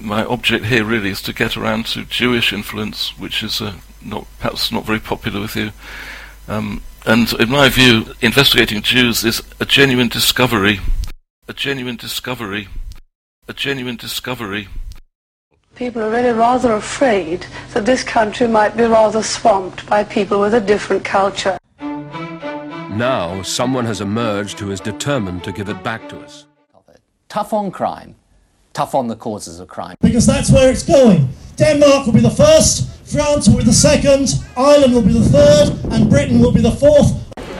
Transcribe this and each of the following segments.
my object here really is to get around to Jewish influence, which is perhaps not very popular with you. And in my view, investigating Jews is a genuine discovery. A genuine discovery. A genuine discovery. People are really rather afraid that this country might be rather swamped by people with a different culture. Now someone has emerged who is determined to give it back to us. Tough on crime, tough on the causes of crime. Because that's where it's going. Denmark will be the first, France will be the second, Ireland will be the third, and Britain will be the fourth.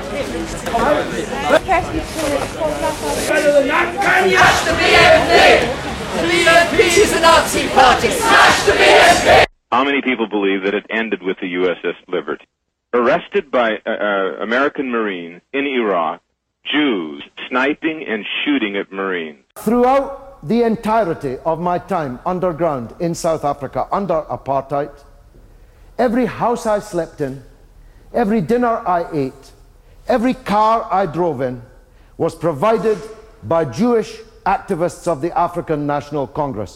Smash the BNP! The BNP is a Nazi party! Smash the BNP! How many people believe that it ended with the USS Liberty? Arrested by American Marines in Iraq, Jews sniping and shooting at Marines. Throughout the entirety of my time underground in South Africa under apartheid, every house I slept in, every dinner I ate, every car I drove in was provided by Jewish activists of the African National Congress.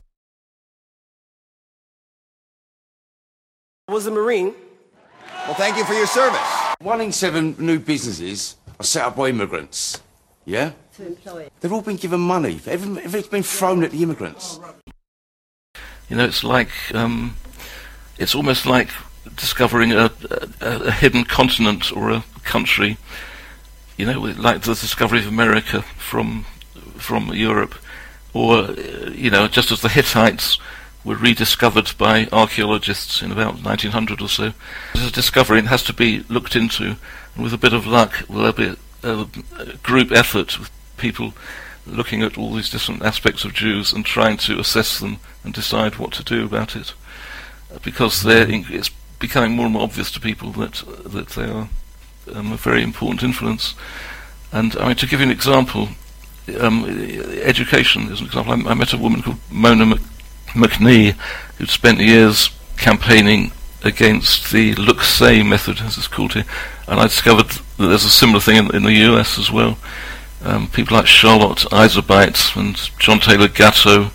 I was a Marine. Well, thank you for your service. 1 in 7 new businesses are set up by immigrants. Yeah? To employ. They've all been given money. Everything's been thrown at the immigrants. You know, it's like, it's almost like discovering a hidden continent or a country. You know, like the discovery of America from Europe, or you know, just as the Hittites were rediscovered by archaeologists in about 1900 or so. It's a discovery and has to be looked into, and with a bit of luck, there'll be a group effort with people looking at all these different aspects of Jews and trying to assess them and decide what to do about it, because it's becoming more and more obvious to people that they are a very important influence. And I mean, to give you an example, education is an example. I met a woman called Mona McNee, who'd spent years campaigning against the look-say method, as it's called here, and I discovered that there's a similar thing in the US as well. People like Charlotte Iserbyt and John Taylor Gatto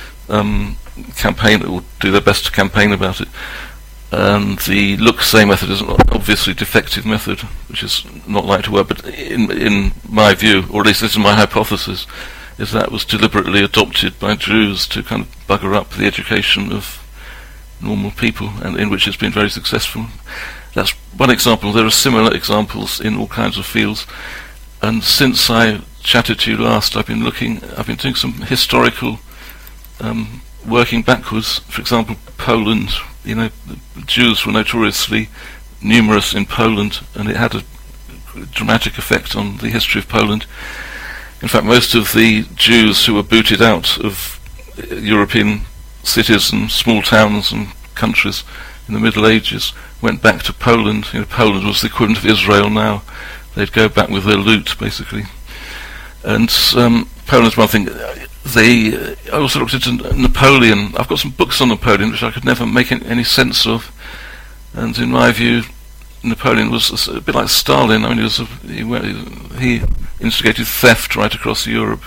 campaign, or do their best to campaign about it. And the look-say method is an obviously defective method, which is not likely to work, but in my view, or at least this is my hypothesis, is that was deliberately adopted by Jews to kind of bugger up the education of normal people, and in which it's been very successful. That's one example. There are similar examples in all kinds of fields, and since I chatted to you last, I've been doing some historical working backwards. For example, Poland. You know, the Jews were notoriously numerous in Poland, and it had a dramatic effect on the history of Poland. In fact, most of the Jews who were booted out of European cities and small towns and countries in the Middle Ages went back to Poland. You know, Poland was the equivalent of Israel now. They'd go back with their loot, basically. And Poland's one thing. I also looked into Napoleon. I've got some books on Napoleon which I could never make any sense of. And in my view, Napoleon was a bit like Stalin. I mean, he instigated theft right across Europe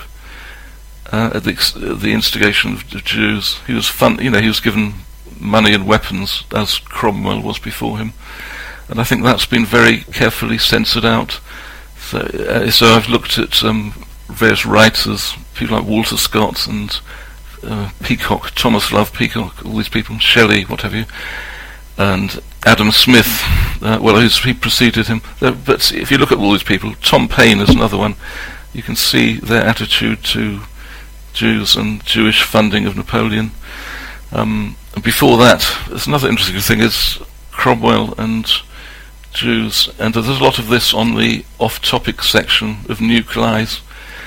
at the instigation of the Jews. He was given money and weapons as Cromwell was before him, and I think that's been very carefully censored out. So I've looked at various writers, people like Walter Scott and Peacock, Thomas Love Peacock, all these people, Shelley, what have you, and Adam Smith, he preceded him. But if you look at all these people, Tom Paine is another one, you can see their attitude to Jews and Jewish funding of Napoleon. And before that, there's another interesting thing, is Cromwell and Jews, and there's a lot of this on the off-topic section of Nucleis.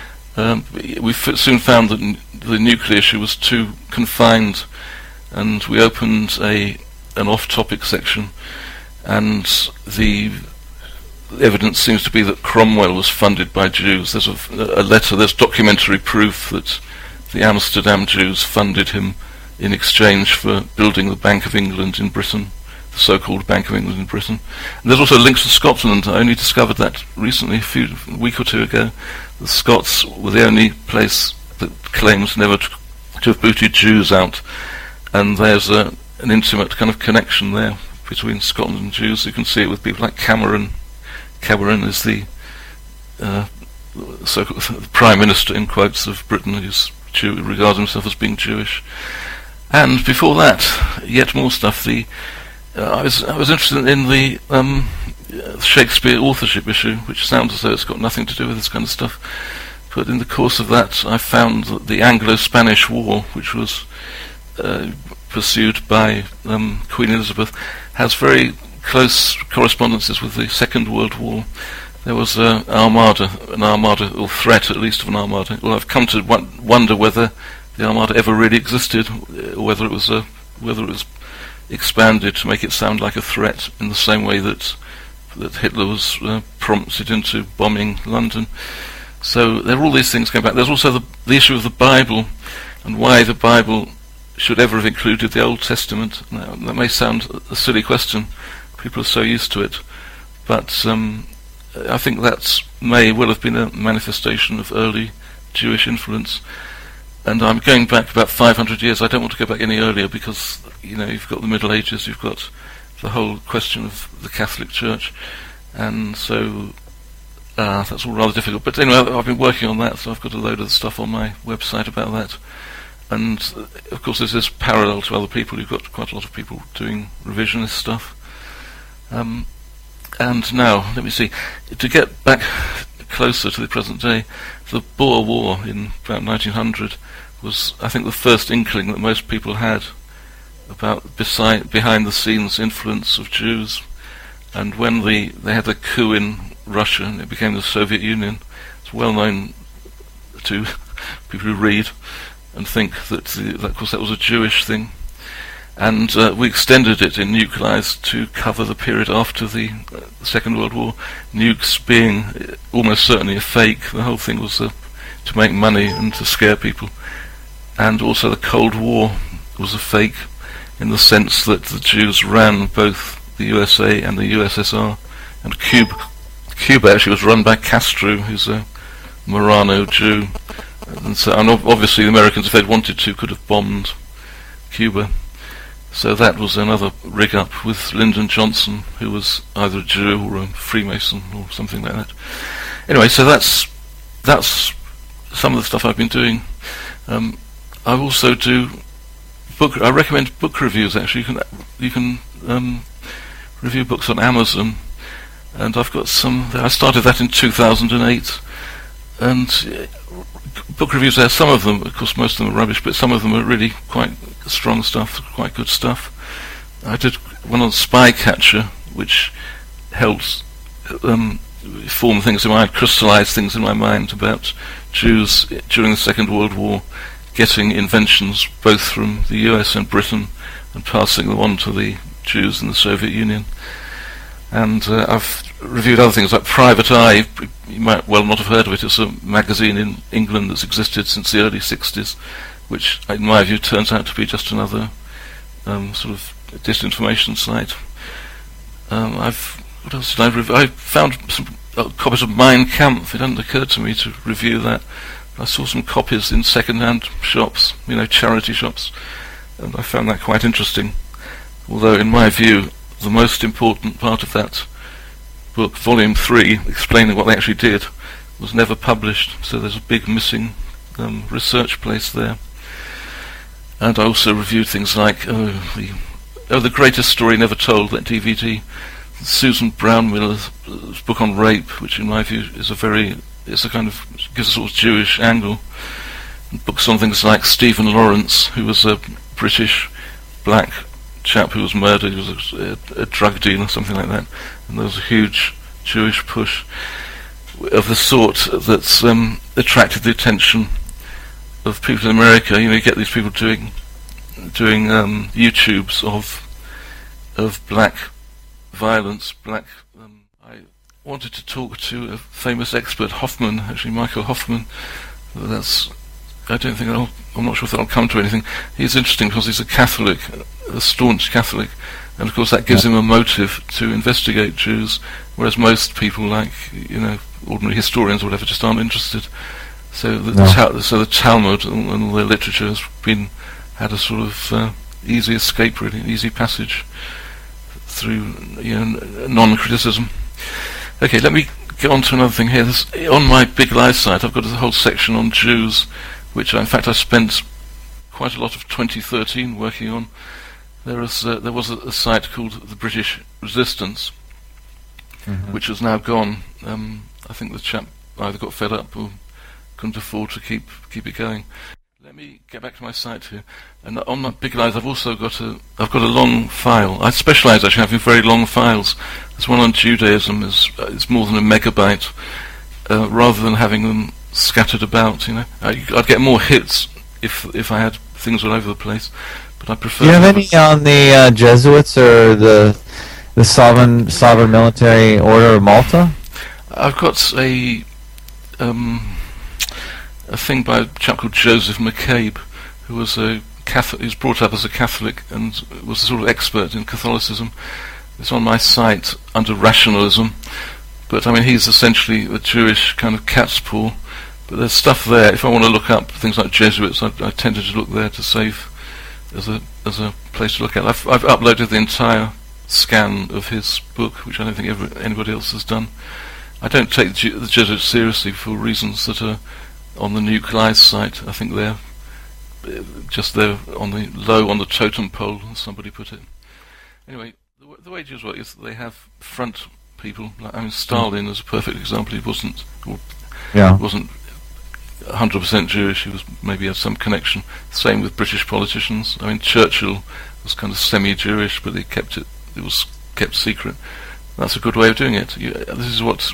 We soon found that the nuclear issue was too confined, and we opened an off-topic section, and the evidence seems to be that Cromwell was funded by Jews. There's a letter, there's documentary proof that the Amsterdam Jews funded him in exchange for building the Bank of England in Britain, the so-called Bank of England in Britain. And there's also links to Scotland. I only discovered that recently, a week or two ago. The Scots were the only place that claims never to have booted Jews out, and there's an intimate kind of connection there between Scotland and Jews. You can see it with people like Cameron. Cameron is the so-called Prime Minister, in quotes, of Britain, who's regards himself as being Jewish. And before that, yet more stuff. I was interested in the Shakespeare authorship issue, which sounds as though it's got nothing to do with this kind of stuff. But in the course of that, I found that the Anglo-Spanish War, which was pursued by Queen Elizabeth, has very close correspondences with the Second World War. There was an armada, or threat at least of an armada. Well, I've come to wonder whether the armada ever really existed, or whether it was expanded to make it sound like a threat in the same way that Hitler was prompted into bombing London. So there are all these things going back. There's also the issue of the Bible, and why the Bible should ever have included the Old Testament. Now, that may sound a silly question. People are so used to it. But I think that may well have been a manifestation of early Jewish influence. And I'm going back about 500 years. I don't want to go back any earlier because, you've got the Middle Ages, you've got the whole question of the Catholic Church, and so that's all rather difficult. But anyway, I've been working on that, so I've got a load of stuff on my website about that. And of course there's this parallel to other people. You've got quite a lot of people doing revisionist stuff. And now, let me see, to get back closer to the present day, the Boer War in about 1900 was, I think, the first inkling that most people had about behind the scenes influence of Jews. And when they had the coup in Russia and it became the Soviet Union, it's well known to people who read and think that of course that was a Jewish thing. And we extended it in Nuke Lies to cover the period after the Second World War, nukes being almost certainly a fake. The whole thing was to make money and to scare people. And also the Cold War was a fake, in the sense that the Jews ran both the USA and the USSR. And Cuba actually was run by Castro, who's a Marrano Jew. And obviously the Americans, if they'd wanted to, could have bombed Cuba. So that was another rig-up with Lyndon Johnson, who was either a Jew or a Freemason or something like that. Anyway, so that's some of the stuff I've been doing. I also do I recommend book reviews. Actually, you can review books on Amazon, and I've got some. I started that in 2008, and book reviews there. Some of them, of course, most of them are rubbish, but some of them are really quite strong stuff, quite good stuff. I did one on Spycatcher, which helped form things in my mind, crystallize things in my mind about Jews during the Second World War, getting inventions both from the US and Britain and passing them on to the Jews in the Soviet Union. And I've reviewed other things like Private Eye. You might well not have heard of it. It's a magazine in England that's existed since the early 60s, which in my view turns out to be just another sort of disinformation site. What else did I review? I found some copies of Mein Kampf. It hadn't occurred to me to review that. I saw some copies in second-hand shops, charity shops, and I found that quite interesting. Although, in my view, the most important part of that book, Volume 3, explaining what they actually did, was never published, so there's a big missing research place there. And I also reviewed things like The Greatest Story Never Told, that DVD, Susan Brownmiller's book on rape, which in my view is it's a kind of, gives a sort of Jewish angle. And books on things like Stephen Lawrence, who was a British black chap who was murdered. He was a drug dealer, something like that. And there was a huge Jewish push of the sort that's attracted the attention of people in America. You get these people doing YouTubes of black violence, I wanted to talk to a famous expert, Hoffman, actually Michael Hoffman. I'm not sure if that'll come to anything. He's interesting because he's a Catholic, a staunch Catholic, and of course that gives him a motive to investigate Jews, whereas most people, like ordinary historians or whatever, just aren't interested. So the Talmud and all their literature has had a sort of easy escape, really, easy passage through non-criticism. Okay, let me get on to another thing here. On my Big Lies site, I've got a whole section on Jews, which in fact I spent quite a lot of 2013 working on. There was a site called the British Resistance, which has now gone. I think the chap either got fed up or couldn't afford to keep it going. Let me get back to my site here. And on my Big Lies, I've also got a long file. I specialise actually having very long files. There's one on Judaism. It's more than a megabyte. Rather than having them scattered about, I'd get more hits if I had things all over the place. But I prefer. Do you have any on the Jesuits or the Sovereign Military Order of Malta? I've got a thing by a chap called Joseph McCabe, who was a Catholic. He was brought up as a Catholic and was a sort of expert in Catholicism. It's on my site under rationalism, but I mean he's essentially a Jewish kind of cat's paw. But there's stuff there. If I want to look up things like Jesuits, I tended to look there to save as a place to look at. I've uploaded the entire scan of his book, which I don't think anybody else has done. I don't take the Jesuits seriously for reasons that are on the Nuke Lies site. I think they're on the totem pole, as somebody put it. Anyway, the way Jews work is that they have front people. Stalin is a perfect example. He wasn't 100% Jewish. Maybe had some connection. Same with British politicians. I mean, Churchill was kind of semi-Jewish, but it was kept secret. That's a good way of doing it. This is what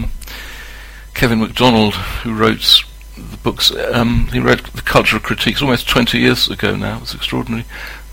Kevin MacDonald, who wrote the books, he wrote The Culture of Critique almost 20 years ago now. It's extraordinary.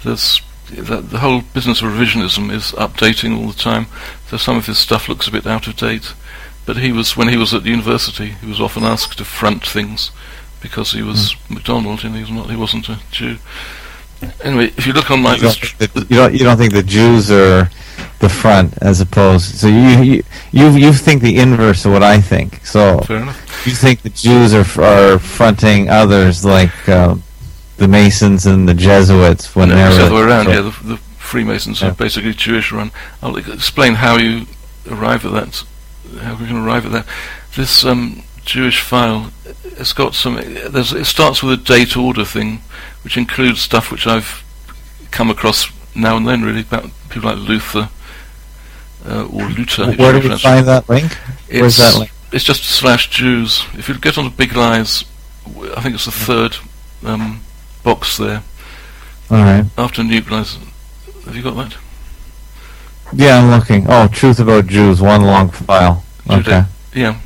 The whole business of revisionism is updating all the time, so some of his stuff looks a bit out of date. But when he was at university, he was often asked to front things because he was MacDonald and he wasn't a Jew. Anyway, if you look on my... You don't think the Jews are the front as opposed... So you think the inverse of what I think. So fair enough. You think the Jews are fronting others like the Masons and the Jesuits when they're... It's the other way around, yeah. The Freemasons are basically Jewish run. I'll explain how you arrive at that. How we can arrive at that. This Jewish file, it's got it starts with a date order thing, which includes stuff which I've come across now and then, really, about people like Luther or Luther. Where do we find that link? Where's that link? It's just /Jews. If you get onto Big Lies, I think it's the third box there. All right. After Nuke Lies, have you got that? Yeah, I'm looking. Oh, Truth About Jews, one long file. Okay. Yeah.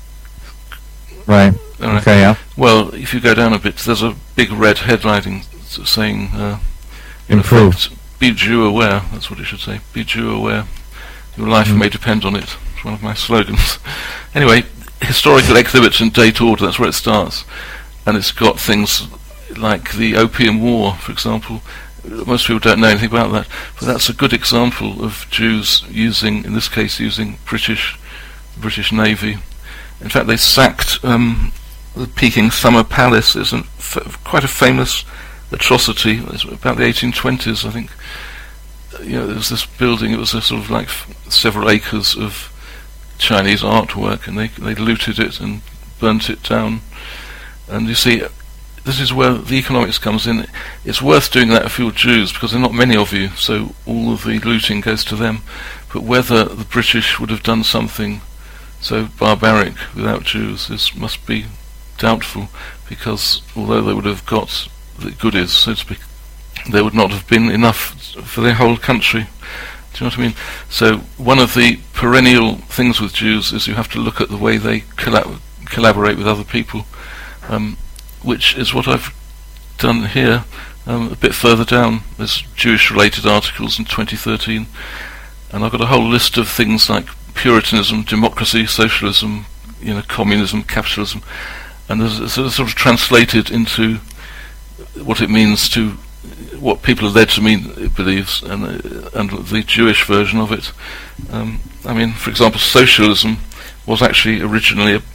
Right. Okay, yeah. Well, if you go down a bit, there's a big red headlining saying, in Improve. effect, be Jew aware. That's what it should say. Be Jew aware. Your life may depend on it. It's one of my slogans. Anyway, historical exhibits and date order, that's where it starts. And it's got things like the Opium War, for example. Most people don't know anything about that, but that's a good example of Jews using British Navy. In fact, they sacked the Peking Summer Palace. It's quite a famous atrocity. It's about the 1820s, I think. There was this building. It was a sort of like several acres of Chinese artwork, and they looted it and burnt it down. And you see, this is where the economics comes in. It's worth doing that if you're Jews, because there are not many of you, so all of the looting goes to them. But whether the British would have done something so barbaric without Jews must be doubtful, because although they would have got the goodies, so to speak, there would not have been enough for their whole country. Do you know what I mean? So one of the perennial things with Jews is you have to look at the way they collaborate with other people, which is what I've done here. A bit further down, there's Jewish-related articles in 2013, and I've got a whole list of things like Puritanism, democracy, socialism, communism, capitalism, and there's sort of translated into what it means to what people are led to mean, it believes, and the Jewish version of it. I mean, for example, socialism was actually originally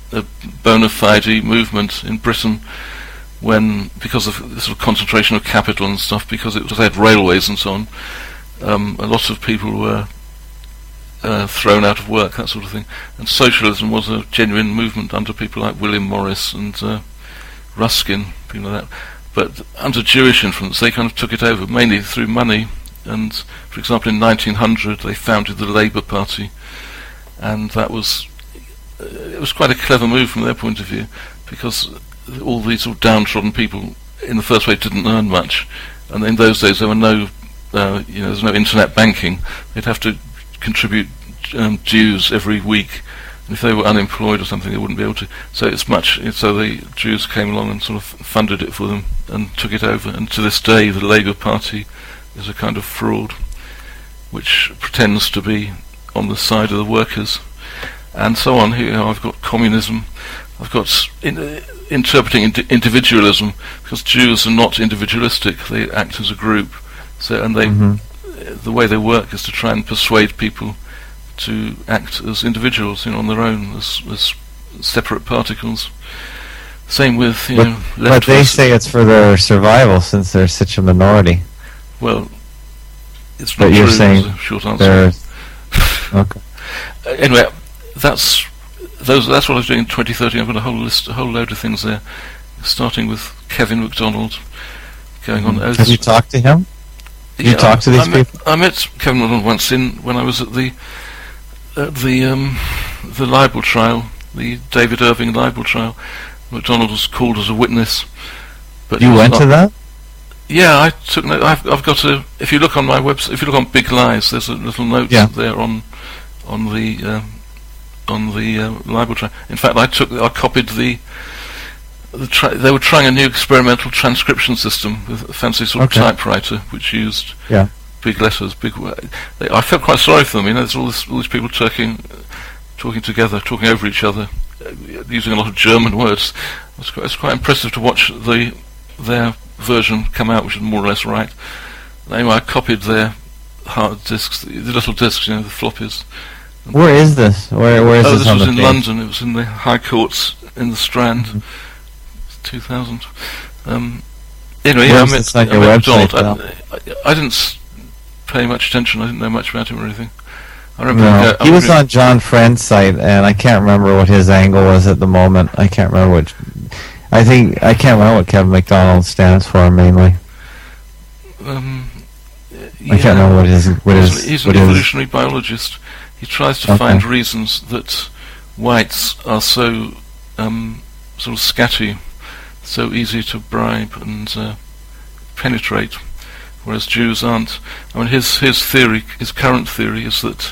a bona fide movement in Britain when, because of the sort of concentration of capital and stuff, because it had railways and so on, a lot of people were thrown out of work, that sort of thing. And socialism was a genuine movement under people like William Morris and Ruskin, people like that. But under Jewish influence, they kind of took it over, mainly through money. And, for example, in 1900, they founded the Labour Party, and that was it was quite a clever move from their point of view, because all these sort of downtrodden people, in the first place, didn't earn much, and in those days there were no, there's no internet banking. They'd have to contribute dues every week, and if they were unemployed or something, they wouldn't be able to. So so the Jews came along and sort of funded it for them and took it over. And to this day, the Labour Party is a kind of fraud, which pretends to be on the side of the workers, and so on. Here, I've got communism. I've got interpreting individualism, because Jews are not individualistic; they act as a group. So, and the way they work is to try and persuade people to act as individuals, on their own, as separate particles. Same with, but they say it's for their survival, since they're such a minority. Well, it's not but you're true, saying is a short answer. Okay. Anyway, that's what I was doing in 2013. I've got a whole load of things there, starting with Kevin MacDonald, going on. Have you talked to him? You talked to these people? I met Kevin MacDonald once when I was at the libel trial, the David Irving libel trial. MacDonald was called as a witness. But you went to that? Yeah, I took note. I've got a. If you look on my website, if you look on Big Lies, there's a little note there on the libel trial. In fact, I copied they were trying a new experimental transcription system with a fancy sort of typewriter, which used big letters, I felt quite sorry for them. There's all these people talking together, talking over each other, using a lot of German words. It's quite impressive to watch their version come out, which is more or less right. Anyway, I copied their hard disks, the little disks, the floppies. Where is this? Where is this on the page? This was in London. It was in the High Courts in the Strand. 2000. Anyway, I met Donald. I didn't pay much attention. I didn't know much about him or anything. I remember he was on John Friend's site, and I can't remember what his angle was at the moment. I can't remember which. I can't remember what Kevin MacDonald stands for mainly. I can't remember what his. He's an evolutionary biologist. He tries to find reasons that whites are so sort of scatty, so easy to bribe and penetrate, whereas Jews aren't. I mean, his theory, his current theory, is that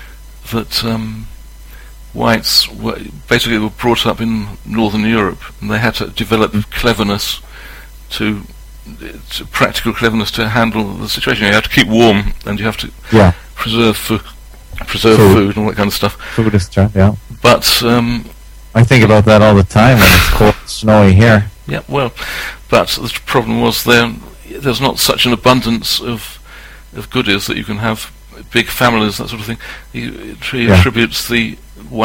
whites were brought up in Northern Europe, and they had to develop cleverness to practical cleverness to handle the situation. You have to keep warm, and you have to preserve food and all that kind of stuff. Food is yeah. But I think about that all the time when it's cold and snowy here. Yeah, well, but the problem was there's not such an abundance of goodies that you can have big families, that sort of thing. He attributes the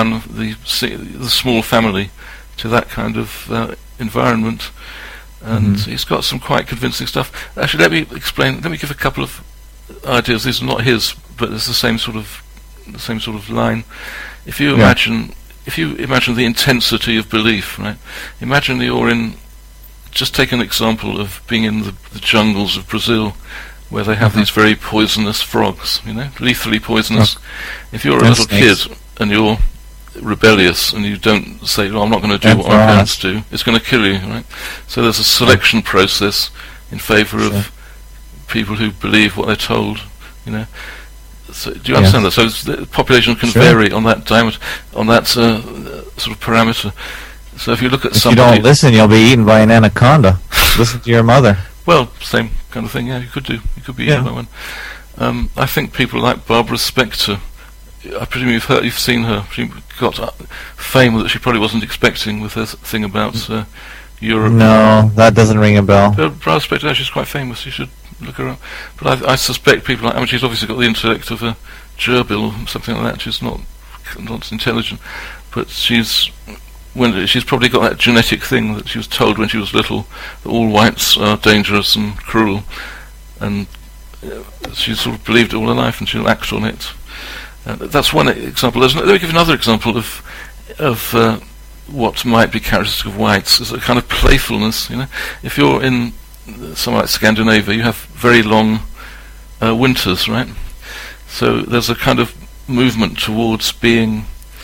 small family to that kind of environment, and he's got some quite convincing stuff. Actually, let me give a couple of ideas. These are not his, but it's the same sort of line. If you imagine the intensity of belief, right? Imagine you're in. Just take an example of being in the jungles of Brazil, where they have these very poisonous frogs, lethally poisonous. If you're a little kid and you're rebellious and you don't say, "Well, I'm not going to do what my parents do," it's going to kill you, right? So there's a selection process in favour of people who believe what they're told, So do you understand that? So the population can vary on that diameter, on that sort of parameter. So if you look at somebody, if you don't listen, you'll be eaten by an anaconda. Listen to your mother. Well, same kind of thing. Yeah, you could do. You could be eaten by one. I think people like Barbara Specter. I presume you've seen her. She got fame that she probably wasn't expecting with her thing about Europe. No, that doesn't ring a bell. Barbara Specter, she's quite famous. You should look her up. But I suspect people like. She's obviously got the intellect of a gerbil or something like that. She's not intelligent, but she's when she's probably got that genetic thing that she was told when she was little that all whites are dangerous and cruel, and she sort of believed it all her life, and she'll act on it. That's one example. Let me give another example of what might be characteristic of whites. Is a kind of playfulness. If you're in somewhere like Scandinavia, you have very long winters, right? So there's a kind of movement towards being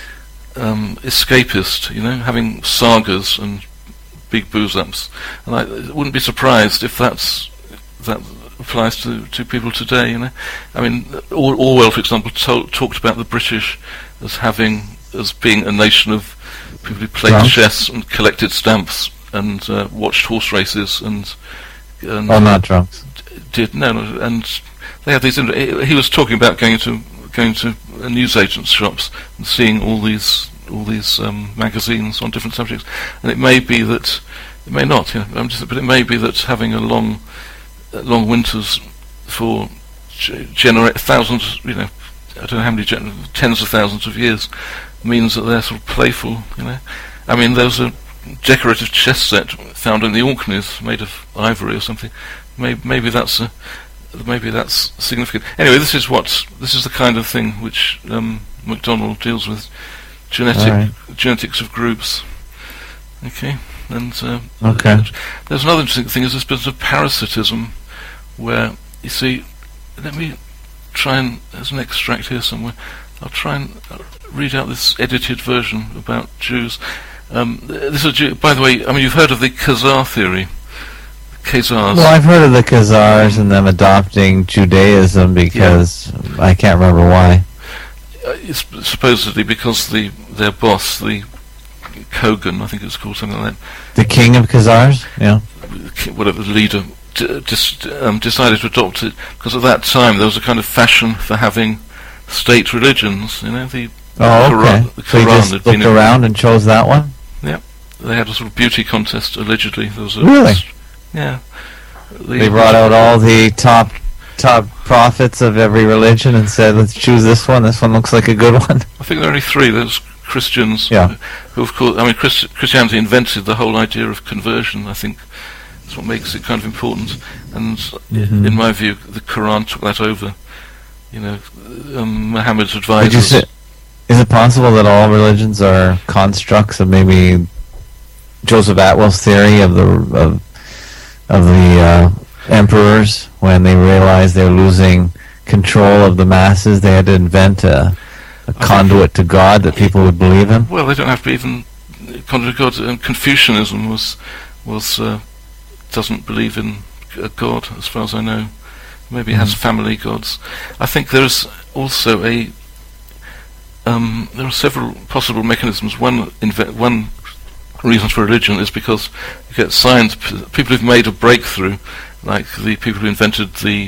escapist, having sagas and big booze-ups. And I wouldn't be surprised if that applies to people today. I mean, Orwell, for example, talked about the British as being a nation of people who played chess and collected stamps and watched horse races and not drunks. And they had these. He was talking about going to newsagents' shops and seeing all these magazines on different subjects, and it may be that it may not. But it may be that having a long winters for thousands, I don't know how many, tens of thousands of years, means that they're sort of playful. I mean, there's a decorative chess set found in the Orkneys made of ivory or something. Maybe that's significant. Anyway, this is the kind of thing which MacDonald deals with, genetics of groups. Okay, and there's another interesting thing, is this business of parasitism, where you see. Let me try and there's an extract here somewhere. I'll try and read out this edited version about Jews. This is by the way. I mean, you've heard of the Khazar theory. Khazars. Well, I've heard of the Khazars and them adopting Judaism because I can't remember why. It's supposedly because their boss, the Kogan, I think it's called something like that. The king of Khazars? Yeah. Whatever, the leader decided to adopt it because at that time there was a kind of fashion for having state religions. The Quran, the so he Quran just looked around and chose that one? Yeah. They had a sort of beauty contest, allegedly. There was really? Yeah. They brought out all the top prophets of every religion and said, let's choose this one. This one looks like a good one. I think there are only three. There's Christians, who of course, I mean, Christianity invented the whole idea of conversion. I think that's what makes it kind of important. And in my view, the Quran took that over. Muhammad's advisors. Is it possible that all religions are constructs of maybe Joseph Atwell's theory of the emperors, when they realized they're losing control of the masses? They had to invent a conduit to God that people would believe in. Well, they don't have to be even conduit to God. Confucianism was doesn't believe in a God, as far as I know. Maybe it has family gods. I think there's also there are several possible mechanisms. One reason for religion is because you get science, people who've made a breakthrough, like the people who invented the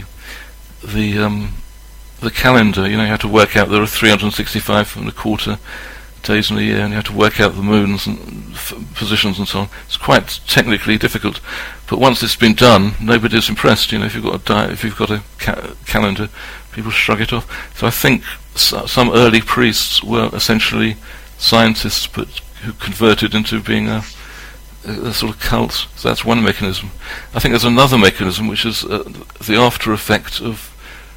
calendar. You have to work out there are 365 and a quarter days in a year, and you have to work out the moons and positions and so on. It's quite technically difficult, but once it's been done, nobody's impressed. If you've got a calendar, people shrug it off. So I think some early priests were essentially scientists, but who converted into being a sort of cult. So that's one mechanism. I think there's another mechanism which is the after effect of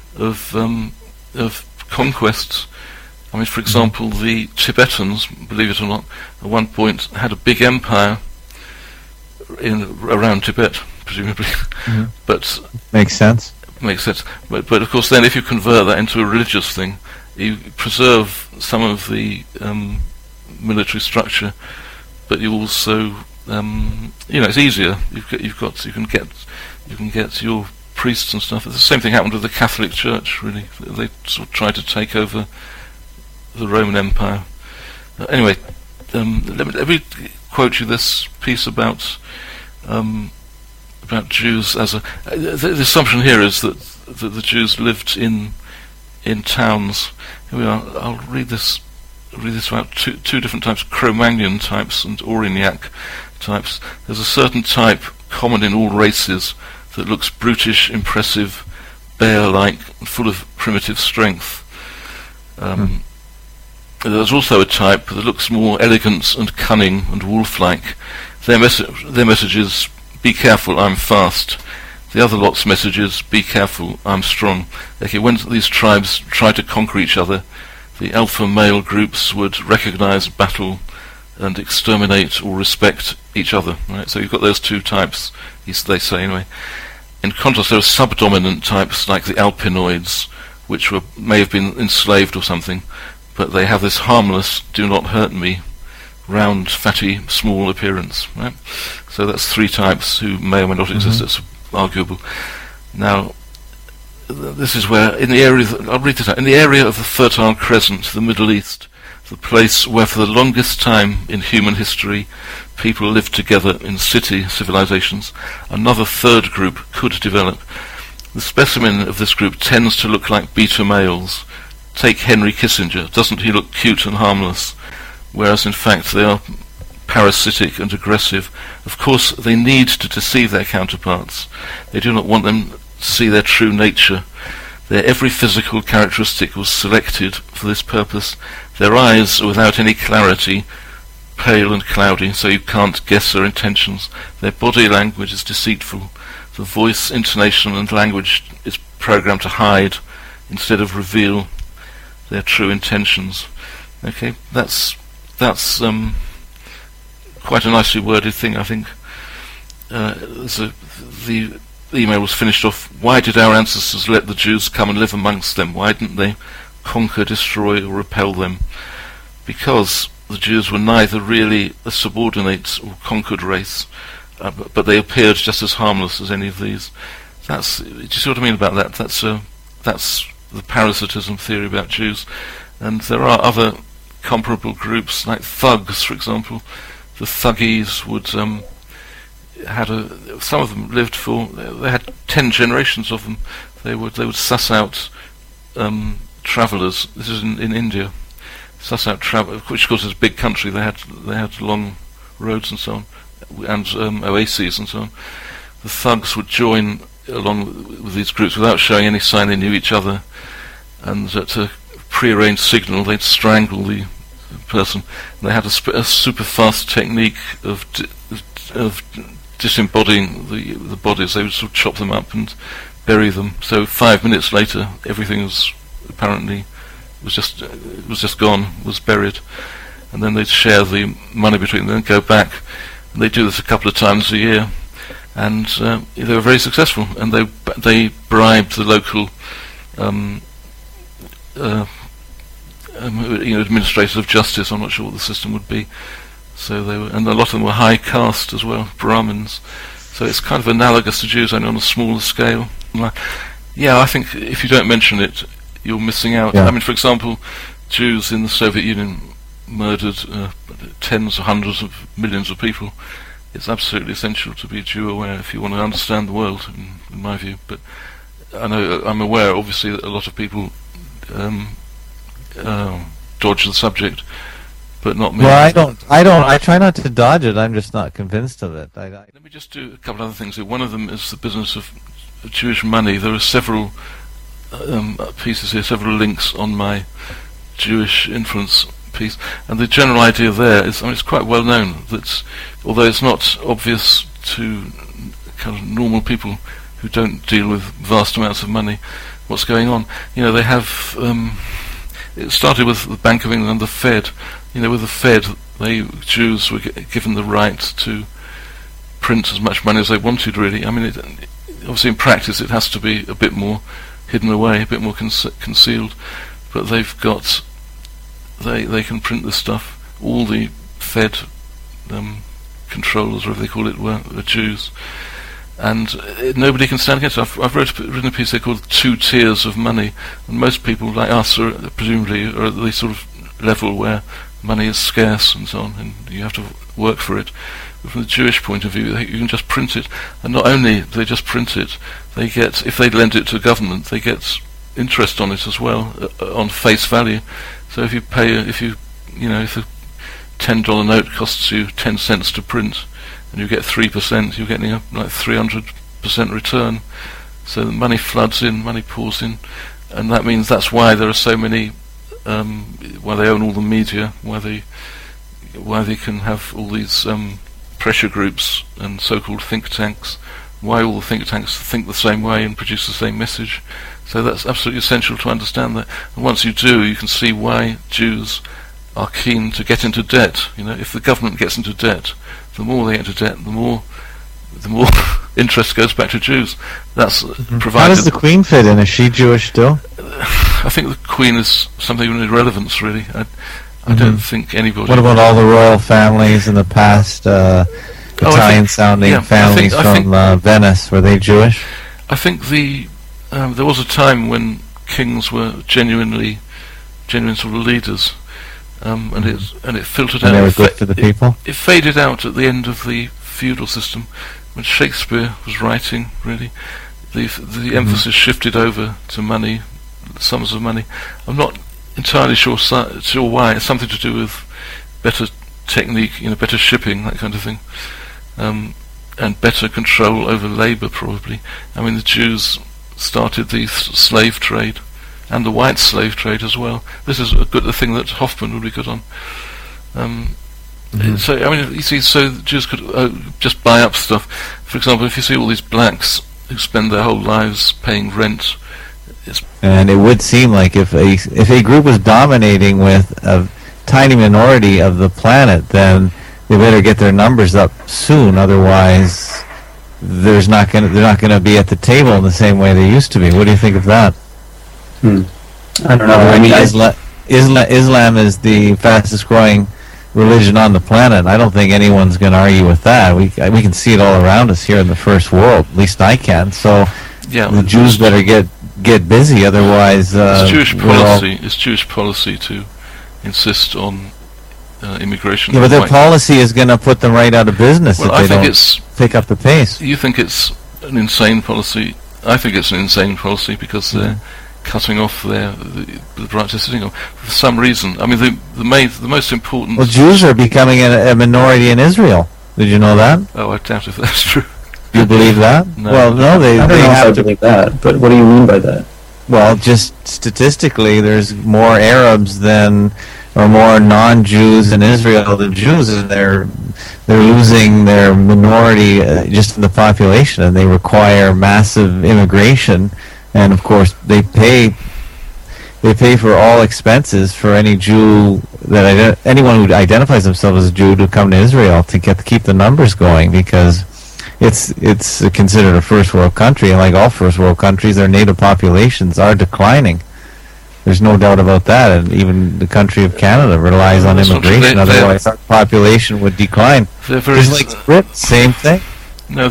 conquests. I mean, for example, the Tibetans, believe it or not, at one point had a big empire around Tibet, presumably. But makes sense. But of course, then if you convert that into a religious thing, you preserve some of the military structure, but you also, it's easier. You can get your priests and stuff. It's the same thing happened with the Catholic Church. Really, they sort of tried to take over the Roman Empire. Anyway, let me quote you this piece about Jews as the assumption here is that the Jews lived in towns. Here we are. I'll read this about two different types: Cro-Magnon types and Aurignac types. There's a certain type common in all races that looks brutish, impressive, bear-like, and full of primitive strength. There's also a type that looks more elegant and cunning and wolf-like. Their message is, be careful, I'm fast. The other lot's message is, be careful, I'm strong. Okay, when these tribes try to conquer each other, the alpha male groups would recognize battle and exterminate or respect each other. Right? So you've got those two types, they say anyway. In contrast, there are subdominant types like the alpinoids, which may have been enslaved or something, but they have this harmless, do not hurt me, round, fatty, small appearance. Right? So that's three types who may or may not exist. It's arguable. Now, this is where, in the area, I'll read this out, in the area of the Fertile Crescent, the Middle East, the place where for the longest time in human history people lived together in city civilizations, another third group could develop. The specimen of this group tends to look like beta males. Take Henry Kissinger. Doesn't he look cute and harmless? Whereas in fact they are parasitic and aggressive. Of course, they need to deceive their counterparts. They do not want them to see their true nature. Their every physical characteristic was selected for this purpose. Their eyes are without any clarity, pale and cloudy, so you can't guess their intentions. Their body language is deceitful. The voice, intonation and language is programmed to hide instead of reveal their true intentions. Okay, that's quite a nicely worded thing, I think. The email was finished off, why did our ancestors let the Jews come and live amongst them? Why didn't they conquer, destroy or repel them? Because the Jews were neither really a subordinate or conquered race, but they appeared just as harmless as any of these. Do you see what I mean about that? That's the parasitism theory about Jews. And there are other comparable groups, like thugs, for example. The Thuggies would some of them lived for, they had 10 generations of them. They would suss out travellers. This is in India. Suss out which of course is a big country. They had long roads and so on, and oases and so on. The thugs would join along with these groups without showing any sign they knew each other, and at a pre-arranged signal they'd strangle the person. And they had a super fast technique of disembodying the bodies. They would sort of chop them up and bury them. So 5 minutes later, everything was apparently just gone, was buried, and then they'd share the money between them and go back. And they do this a couple of times a year, and they were very successful. And they bribed the local administrators of justice. I'm not sure what the system would be. So they were, and a lot of them were high caste as well, Brahmins. So it's kind of analogous to Jews, only on a smaller scale. Yeah, I think if you don't mention it, you're missing out. Yeah. I mean, for example, Jews in the Soviet Union murdered tens or hundreds of millions of people. It's absolutely essential to be Jew aware if you want to understand the world, in my view. But I'm aware, obviously, that a lot of people dodge the subject, but not me. Well, I try not to dodge it. I'm just not convinced of it. Let me just do a couple of other things here. One of them is the business of Jewish money. There are several pieces here, several links on my Jewish influence piece, and the general idea there is, I mean, it's quite well known that, although it's not obvious to kind of normal people who don't deal with vast amounts of money, what's going on. They have, it started with the Bank of England and the Fed. With the Fed, Jews were given the right to print as much money as they wanted, really. I mean, obviously in practice it has to be a bit more hidden away, a bit more concealed, but they've got, they can print this stuff. All the Fed controllers, whatever they call it, were Jews, and nobody can stand against it. I've written a piece there called Two Tiers of Money, and most people like us are presumably at the sort of level where money is scarce and so on, and you have to work for it. But from the Jewish point of view, you can just print it, and not only do they just print it, they get, if they lend it to a government, they get interest on it as well, on face value. So if you pay, if a $10 note costs you 10 cents to print, and you get 3%, you're getting a 300% return. So the money floods in, money pours in, and that means that's why there are so many own all the media, why they can have all these pressure groups and so-called think tanks, why all the think tanks think the same way and produce the same message. So that's absolutely essential to understand that. And once you do, you can see why Jews are keen to get into debt. If the government gets into debt, the more they get into debt, the more interest goes back to Jews. That's provided. How does the Queen fit in? Is she Jewish still? I think the Queen is something of an irrelevance, really. I don't think anybody... What about all the royal families in the past, Italian-sounding families from Venice? Were they Jewish? I think there was a time when kings were genuine sort of leaders, and it filtered out. And they were good for the people? It faded out at the end of the feudal system, when Shakespeare was writing, really. The emphasis shifted over to money, sums of money. I'm not entirely sure why. It's something to do with better technique, better shipping, that kind of thing, and better control over labour, probably. I mean, the Jews started the slave trade, and the white slave trade as well. This is a thing that Hoffman would be good on. So, I mean, you see, so the Jews could just buy up stuff. For example, if you see all these blacks who spend their whole lives paying rent, and it would seem like if a group was dominating with a tiny minority of the planet, then they better get their numbers up soon. Otherwise, they're not going to be at the table in the same way they used to be. What do you think of that? I don't know. I mean, Islam is the fastest growing religion on the planet. I don't think anyone's going to argue with that. We can see it all around us here in the first world. At least I can. So the Jews better get busy. Otherwise, it's Jewish policy to insist on immigration. Yeah, but their policy is going to put them right out of business if they don't pick up the pace. You think it's an insane policy? I think it's an insane policy because they're cutting off the right to sitting on for some reason. I mean, the most important. Well, Jews are becoming a minority in Israel. Did you know that? Oh, I doubt if that's true. You believe that? No. Well, no, they have to believe that. But what do you mean by that? Well, just statistically, there's more Arabs or more non-Jews in Israel than Jews, and they're losing their minority just in the population, and they require massive immigration. And of course, they pay for all expenses for any Jew anyone who identifies themselves as a Jew to come to Israel to keep the numbers going, because it's considered a first world country, and like all first world countries, their native populations are declining. There's no doubt about that, and even the country of Canada relies on immigration. Otherwise, our population would decline. Just like Britain, same thing. No,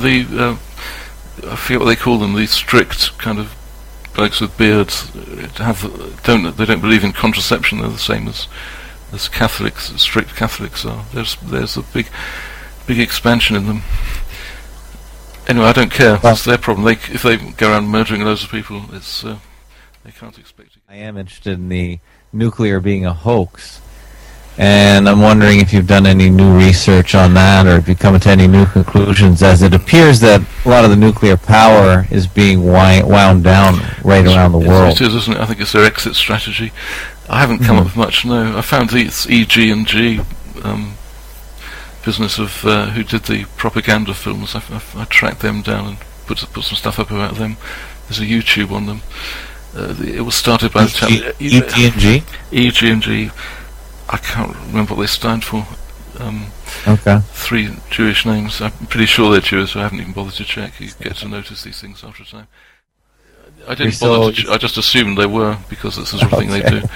I forget what they call them. These strict kind of blokes with beards they don't believe in contraception. They're the same as Catholics, strict Catholics are. There's a big expansion in them. Anyway, I don't care. That's their problem. If they go around murdering loads of people, they can't expect it. I am interested in the nuclear being a hoax, and I'm wondering if you've done any new research on that, or if you've come to any new conclusions, as it appears that a lot of the nuclear power is being wound down right around the world. It is, isn't it? I think it's their exit strategy. I haven't come up with much, no. I found the EG&G business of who did the propaganda films. I tracked them down and put some stuff up about them. There's a YouTube on them. It was started by EG&G? EG&G. I can't remember what they stand for. Okay. 3 Jewish names. I'm pretty sure they're Jewish, so I haven't even bothered to check. You get to notice these things after a time. I didn't bother to I just assumed they were, because that's the sort of thing they do.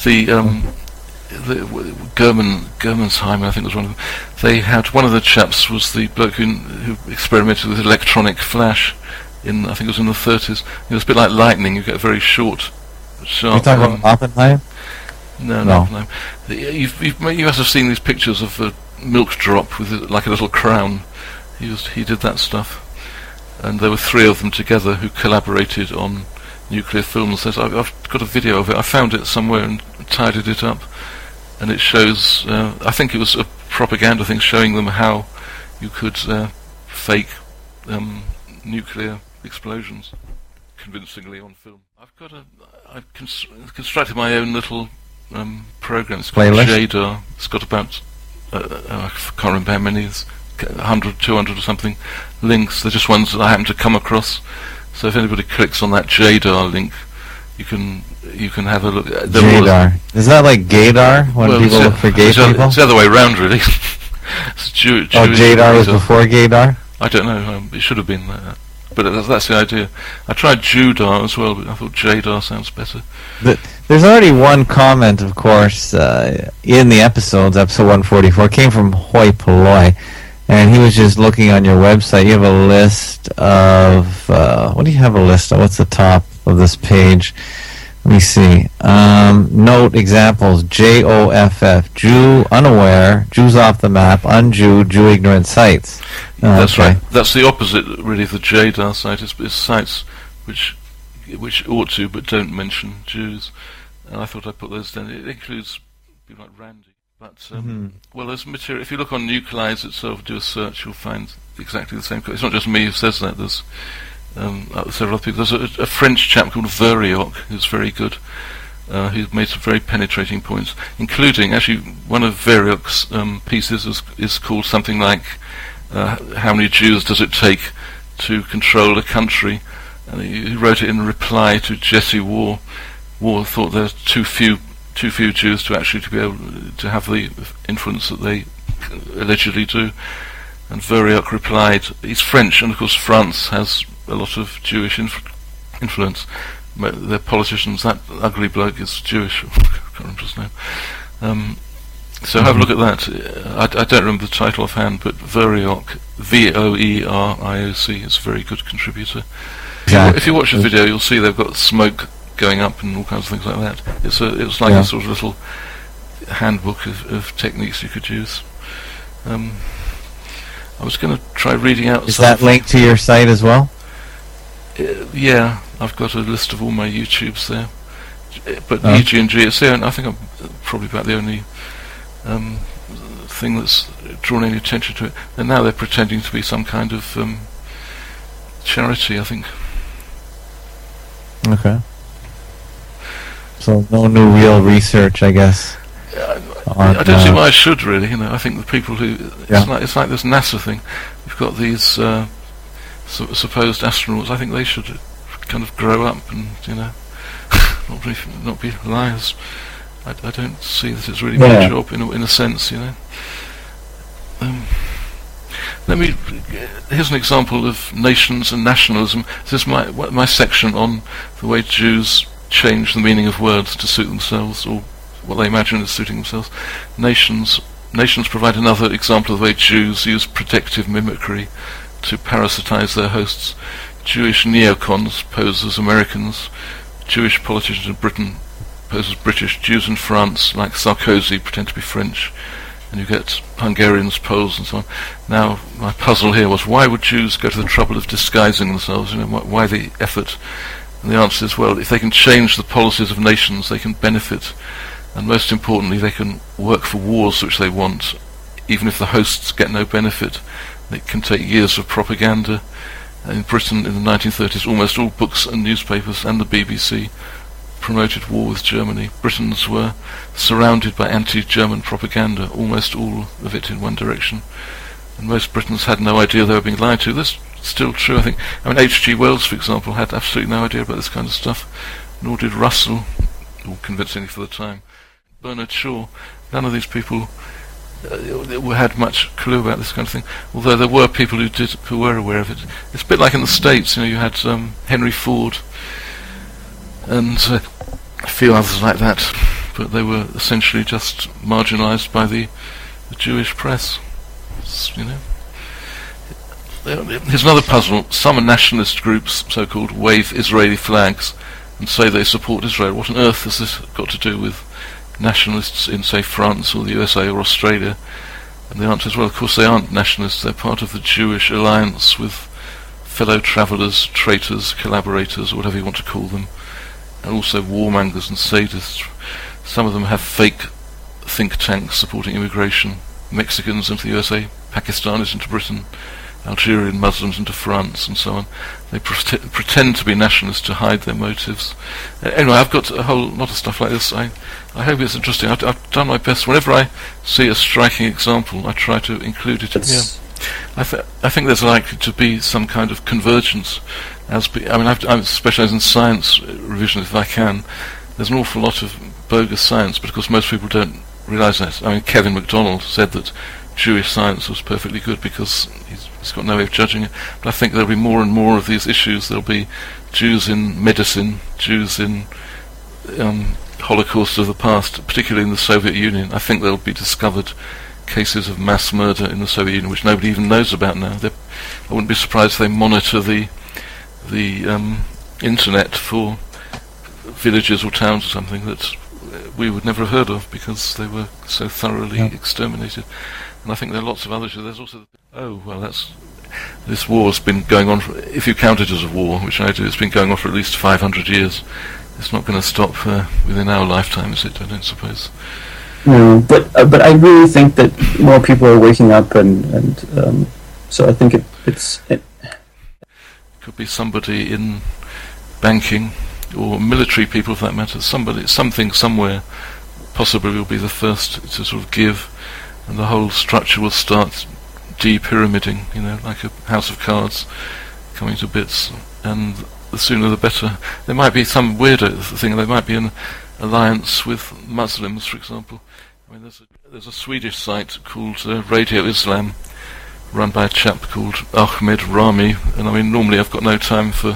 The Germensheim, I think, was one of them. They had, one of the chaps was the bloke who experimented with electronic flash in, I think it was in the 30s. It was a bit like lightning. You get a very short, sharp... You talking about Oppenheim? No. You must have seen these pictures of a milk drop with like a little crown. He did that stuff, and there were 3 of them together who collaborated on nuclear films. I've got a video of it. I found it somewhere and tidied it up, and it shows. I think it was a propaganda thing showing them how you could fake nuclear explosions convincingly on film. I've constructed my own little program. It's called Playlist? JADAR. It's got about, I can't remember how many, it's 100, 200 or something links. They're just ones that I happen to come across. So if anybody clicks on that JADAR link, you can have a look. JADAR. Is that like gaydar when people look for gay people? It's the other way around, really. It's JADAR was before gaydar? I don't know. It should have been that. But that's the idea. I tried Judar as well, but I thought JADAR sounds better. There's already one comment, of course, in the episodes, episode 144. It came from Hoi Polloi, and he was just looking on your website. You have a list of... what do you have a list of? What's the top of this page? Let me see. Note examples. JOFF. Jew unaware. Jews off the map. Unjew. Jew ignorant sites. That's right. That's the opposite, really, of the JADAR site. It's sites which ought to but don't mention Jews. And I thought I'd put those down. It includes people like Randy. But, well, there's material. If you look on Nuclides itself, do a search, you'll find exactly the same. It's not just me who says that. There's several other people. There's a French chap called Verioc who's very good. He's made some very penetrating points, including, actually, one of Verioc's pieces is called something like how many Jews does it take to control a country? And he wrote it in reply to Jesse Waugh. Waugh thought there's too few Jews to actually to be able to have the influence that they allegedly do. And Verioc replied, he's French, and of course France has a lot of Jewish influence. Their politicians, that ugly bloke is Jewish. I can't remember his name. So have a look at that. I don't remember the title offhand, but Verioc, Voerioc, is a very good contributor. If you watch the video, you'll see they've got smoke going up and all kinds of things like that. It's like a sort of little handbook of techniques you could use. I was going to try reading out. Is that linked to your site as well? Yeah, I've got a list of all my YouTubes there. But EG&G, it's there, and I think I'm probably about the only thing that's drawn any attention to it. And now they're pretending to be some kind of charity, I think. Okay. So no new real research, I guess. I don't see why I should, really. I think the people who it's like this NASA thing. You've got these supposed astronauts. I think they should kind of grow up and not be liars. I don't see that it's really my job in a sense. Here's an example of nations and nationalism. This is my section on the way Jews change the meaning of words to suit themselves, or what they imagine as suiting themselves. Nations provide another example of the way Jews use protective mimicry to parasitize their hosts. Jewish neocons pose as Americans. Jewish politicians in Britain pose as British. Jews in France, like Sarkozy, pretend to be French. And you get Hungarians, Poles, and so on. Now, my puzzle here was, why would Jews go to the trouble of disguising themselves? Why the effort? And the answer is, well, if they can change the policies of nations, they can benefit. And most importantly, they can work for wars which they want, even if the hosts get no benefit. It can take years of propaganda. In Britain, in the 1930s, almost all books and newspapers and the BBC promoted war with Germany. Britons were surrounded by anti-German propaganda, almost all of it in one direction. And most Britons had no idea they were being lied to. That's still true, I think. H.G. Wells, for example, had absolutely no idea about this kind of stuff, nor did Russell, or convincingly for the time. Bernard Shaw, none of these people had much clue about this kind of thing, although there were people who were aware of it. It's a bit like in the States, you had Henry Ford and a few others like that, but they were essentially just marginalised by the Jewish press. Here's another puzzle. Some nationalist groups, so-called, wave Israeli flags and say they support Israel. What on earth has this got to do with nationalists in, say, France or the USA or Australia? And the answer is, well, of course they aren't nationalists. They're part of the Jewish alliance with fellow travellers, traitors, collaborators, or whatever you want to call them, and also warmongers and sadists. Some of them have fake think tanks supporting immigration, Mexicans into the USA, Pakistanis into Britain, Algerian Muslims into France and so on. They pretend to be nationalists to hide their motives. Anyway, I've got a whole lot of stuff like this. I hope it's interesting. I've done my best. Whenever I see a striking example, I try to include it. I think there's likely to be some kind of convergence. I specialise in science revision if I can. There's an awful lot of bogus science, but of course most people don't realise that. I mean, Kevin MacDonald said that Jewish science was perfectly good because he's got no way of judging it. But I think there'll be more and more of these issues. There'll be Jews in medicine, Jews in Holocaust of the past, particularly in the Soviet Union. I think there'll be discovered cases of mass murder in the Soviet Union which nobody even knows about now. I wouldn't be surprised if they monitor the internet for villages or towns or something that we would never have heard of because they were so thoroughly exterminated. And I think there are lots of others. There's also this war's been going on if you count it as a war, which I do. It's been going on for at least 500 years. It's not going to stop within our lifetime, is it? I don't suppose. No, but I really think that more people are waking up, and so I think it could be somebody in banking or military people, for that matter. Something somewhere, possibly will be the first to sort of give, and the whole structure will start de-pyramiding. Like a house of cards coming to bits, and the sooner the better. There might be some weirder thing. There might be an alliance with Muslims, for example. I mean, there's a Swedish site called Radio Islam, run by a chap called Ahmed Rami, and I mean, normally I've got no time for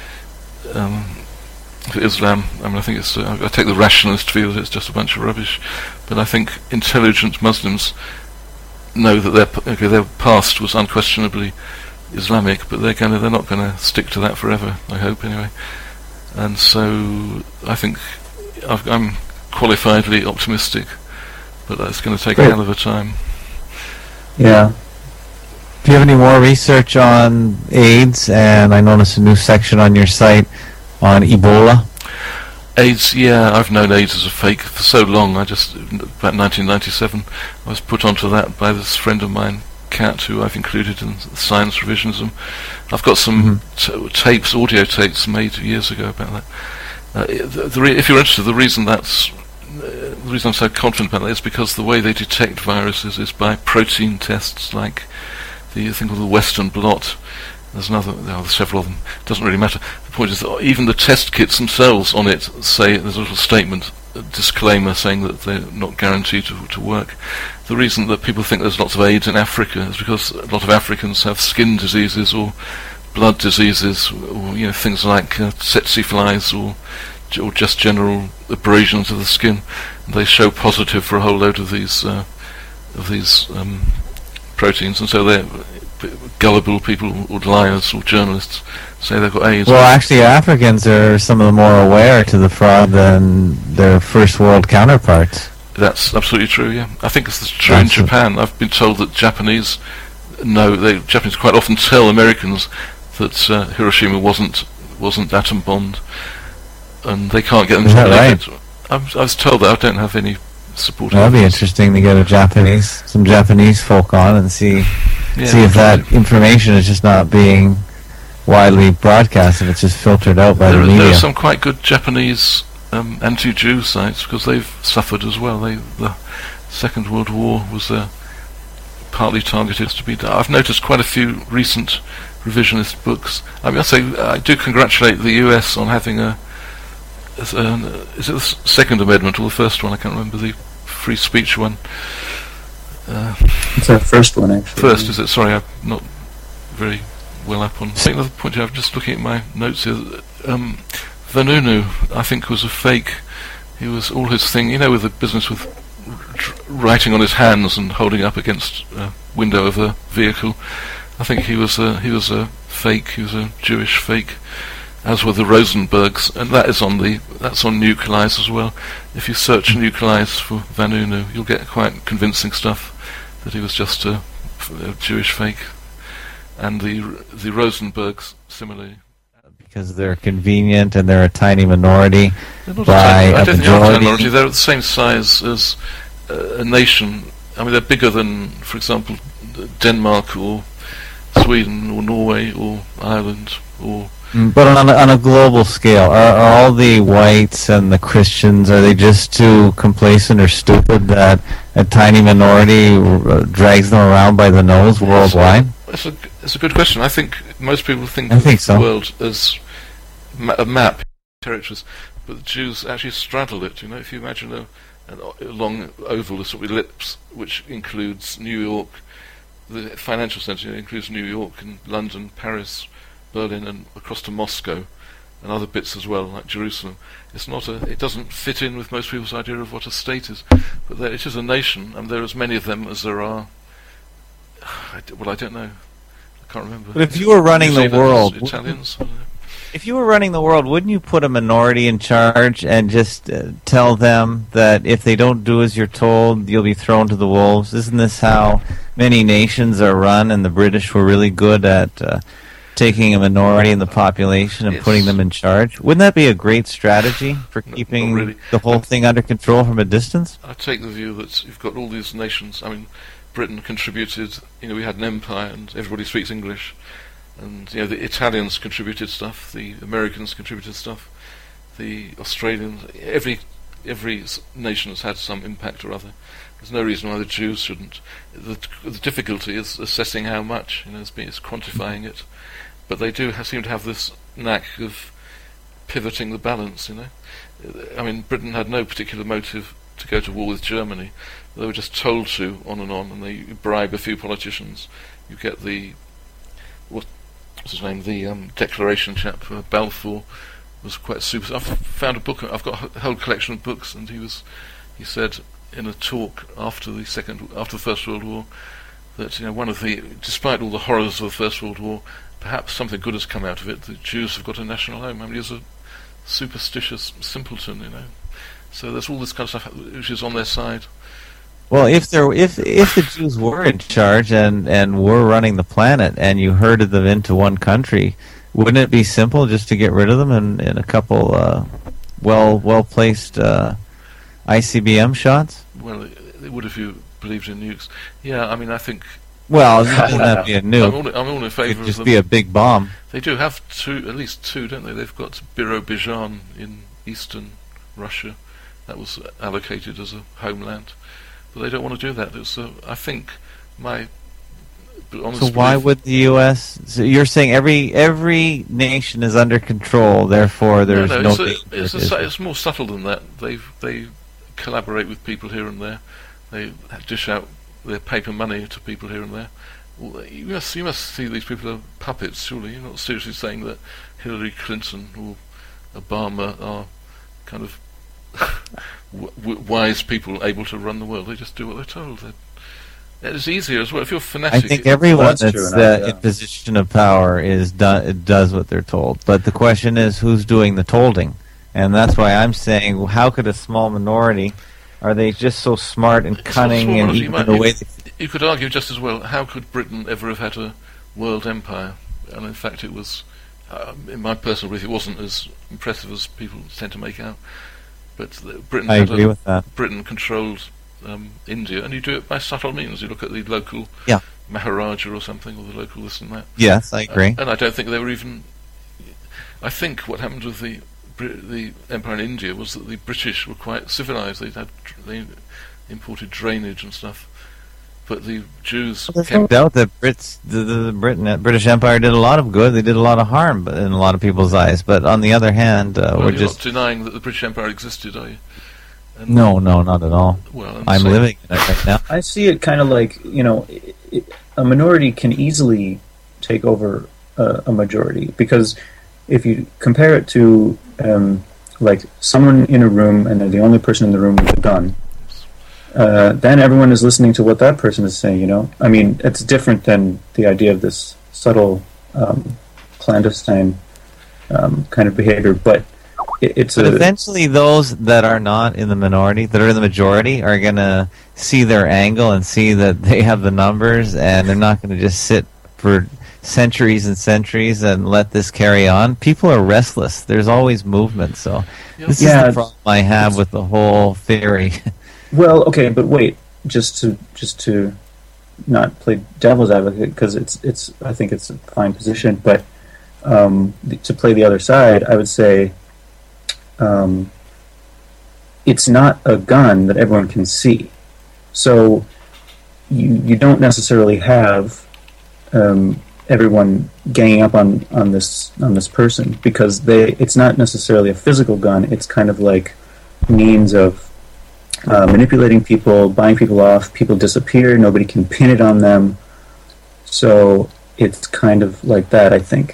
Islam. I mean, I think I take the rationalist view that it's just a bunch of rubbish, but I think intelligent Muslims know that their past was unquestionably Islamic, but they're not going to stick to that forever, I hope, anyway. And so I think I'm qualifiedly optimistic, but it's going to take a hell of a time. Yeah. Do you have any more research on AIDS? And I noticed a new section on your site on Ebola. AIDS, yeah, I've known AIDS as a fake for so long. About 1997, I was put onto that by this friend of mine, Kat, who I've included in Science Revisionism. I've got some audio tapes made years ago about that. If you're interested, the reason I'm so confident about that is because the way they detect viruses is by protein tests, like the thing called the Western blot. There's several of them. It doesn't really matter. The point is that even the test kits themselves on it say, there's a little statement, a disclaimer saying that they're not guaranteed to work. The reason that people think there's lots of AIDS in Africa is because a lot of Africans have skin diseases or blood diseases, or things like tsetse flies or just general abrasions of the skin. And they show positive for a whole load of these proteins, and so they're gullible people or liars or journalists say they've got AIDS. Well, actually, Africans are some of the more aware to the fraud than their first world counterparts. That's absolutely true, yeah. I think it's true in Japan. I've been told that Japanese quite often tell Americans that Hiroshima wasn't atom bombed, and they can't get them to believe it. I was told that. I don't have any support. That'd be interesting to get some Japanese folk on and see if that information is just not being widely broadcast, if it's just filtered out by the media. There are some quite good Japanese anti-Jew sites because they've suffered as well. The Second World War was partly targeted to be done. I've noticed quite a few recent revisionist books. I must say, I do congratulate the US on having is it the Second Amendment or the first one? I can't remember, the free speech one. It's our first one, actually. First, is it? Sorry, I'm not very well up on. I think another point I'm just looking at my notes here. Vanunu, I think, was a fake. He was all his thing, with the business with writing on his hands and holding up against a window of a vehicle. I think he was a fake. He was a Jewish fake, as were the Rosenbergs, and that's on Nucleize as well. If you search Nucleize for Vanunu, you'll get quite convincing stuff that he was just a Jewish fake, and the Rosenbergs similarly. Because they're convenient and they're a tiny minority. I don't think they're a tiny minority. They're the same size as a nation. I mean, they're bigger than, for example, Denmark or Sweden or Norway or Ireland or... But on a global scale, are all the whites and the Christians, are they just too complacent or stupid that a tiny minority drags them around by the nose worldwide? It's a good question. I think most people think of the world as a map, territories, but the Jews actually straddle it. If you imagine a long oval, a sort of ellipse, which includes New York, the financial centre includes New York and London, Paris, Berlin, and across to Moscow, and other bits as well, like Jerusalem. It doesn't fit in with most people's idea of what a state is, but it is a nation, and there are as many of them as there are. I don't know. I can't remember. But if you were running the world, Italians. If you were running the world, wouldn't you put a minority in charge and just tell them that if they don't do as you're told, you'll be thrown to the wolves? Isn't this how many nations are run, and the British were really good at taking a minority in the population and putting them in charge? Wouldn't that be a great strategy for keeping the whole thing under control from a distance? I take the view that you've got all these nations. I mean, Britain contributed, we had an empire and everybody speaks English. And, the Italians contributed stuff, the Americans contributed stuff, the Australians, every nation has had some impact or other. There's no reason why the Jews shouldn't. The difficulty is assessing how much, it's quantifying it. But they do seem to have this knack of pivoting the balance, I mean, Britain had no particular motive to go to war with Germany. They were just told to, on, and they bribe a few politicians. You get the... what's his name? The Declaration chap, Balfour, was quite super. I've found a book. I've got a whole collection of books, and he said in a talk after the First World War that despite all the horrors of the First World War, perhaps something good has come out of it. The Jews have got a national home. I mean, he was a superstitious simpleton, So there's all this kind of stuff which is on their side. Well, if the Jews were in charge and were running the planet, and you herded them into one country, wouldn't it be simple just to get rid of them in a couple well placed ICBM shots? Well, it would if you believed in nukes. Yeah, I mean, I think. Well, wouldn't that be a nuke? I'm all in favour of them. It'd just be a big bomb. They do have at least two, don't they? They've got Birobidzhan in eastern Russia. That was allocated as a homeland. But they don't want to do that. I think my honest So why would the U.S.? So you're saying every nation is under control, therefore there's no danger. It's more subtle than that. They collaborate with people here and there. They dish out their paper money to people here and there. Well, you must see these people are puppets. Surely you're not seriously saying that Hillary Clinton or Obama are kind of wise people able to run the world. They just do what they're told. It's easier as well. If you're fanatic, I think everyone that's in position of power does what they're told. But the question is, who's doing the tolding? And that's why I'm saying, well, how could a small minority? Are they just so smart and cunning and even the way? You could argue just as well. How could Britain ever have had a world empire? And in fact, it was. In my personal belief, it wasn't as impressive as people tend to make out. But Britain. I agree with that. Britain controlled India, and you do it by subtle means. You look at the local Maharaja or something, or the local this and that. Yes, I agree. And I don't think they were even. I think what happened with the empire in India was that the British were quite civilized. They imported drainage and stuff, but the Jews. Well, there's no doubt that the British Empire did a lot of good. They did a lot of harm, but in a lot of people's eyes. But on the other hand, we're just not denying that the British Empire existed, are you? No, not at all. Well, I'm living in it right now. I see it kind of like, a minority can easily take over a majority, because if you compare it to like someone in a room and they're the only person in the room with a gun, then everyone is listening to what that person is saying. I mean, it's different than the idea of this subtle clandestine kind of behavior, but But eventually those that are not in the minority, that are in the majority, are going to see their angle and see that they have the numbers, and they're not going to just sit for centuries and centuries and let this carry on. People are restless. There's always movement. So this is the problem I have with the whole theory. Well, okay, but wait, just to not play devil's advocate because it's I think it's a fine position, but to play the other side, I would say it's not a gun that everyone can see. So you don't necessarily have everyone ganging up on this person because it's not necessarily a physical gun. It's kind of like means of manipulating people, buying people off. People disappear. Nobody can pin it on them. So it's kind of like that, I think.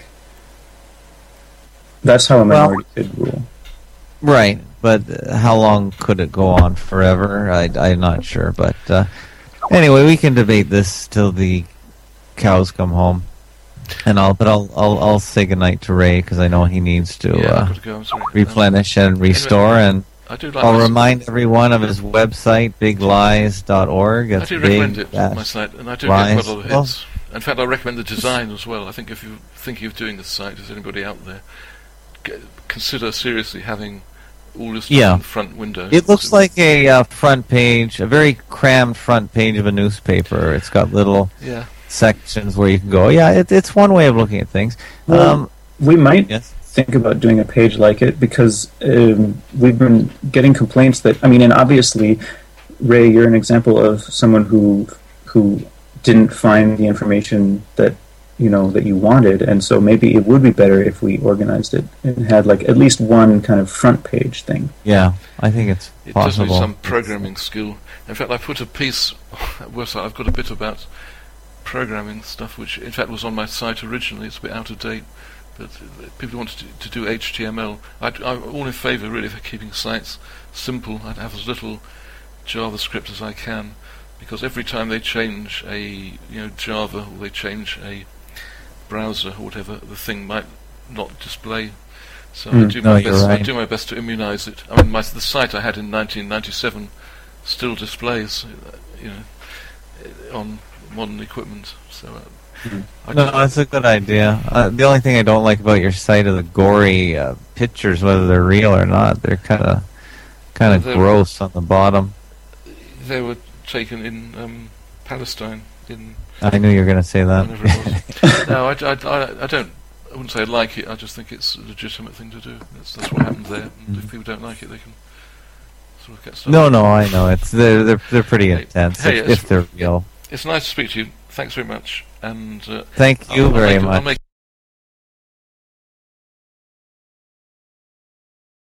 That's how a minority could rule. Right, but how long could it go on? Forever? I'm not sure. But anyway, we can debate this till the cows come home. And I'll say goodnight to Ray because I know he needs to replenish and restore. And I'll remind everyone of his website, biglies.org. I do recommend it, my site, and I do get quite a lot of hits. In fact, I recommend the design as well. I think if you're thinking of doing this site, is anybody out there, consider seriously having all this in the front window. It looks like a front page, a very crammed front page of a newspaper. It's got little sections where you can go. Yeah, it's one way of looking at things. Well, we might think about doing a page like it because we've been getting complaints that, I mean, and obviously, Ray, you're an example of someone who didn't find the information that you wanted, and so maybe it would be better if we organized it and had like at least one kind of front page thing. Yeah, I think it's possible. It does need some programming skill. In fact, I put a piece at website. I've got a bit about programming stuff, which in fact was on my site originally. It's a bit out of date, but people want to do HTML. I'm all in favour really for keeping sites simple. I'd have as little JavaScript as I can, because every time they change a Java or they change a browser or whatever, the thing might not display. So I do my best. I do my best to immunize it. I mean, the site I had in 1997 still displays, on modern equipment. So that's a good idea. The only thing I don't like about your site are the gory pictures, whether they're real or not. They're kind of gross on the bottom. They were taken in Palestine. I knew you were going to say that. No, I wouldn't say I like it. I just think it's a legitimate thing to do. That's what happened there. And if people don't like it, they can sort of get started. No, I know. They're pretty intense if they're real. It's nice to speak to you. Thanks very much. And thank you very much.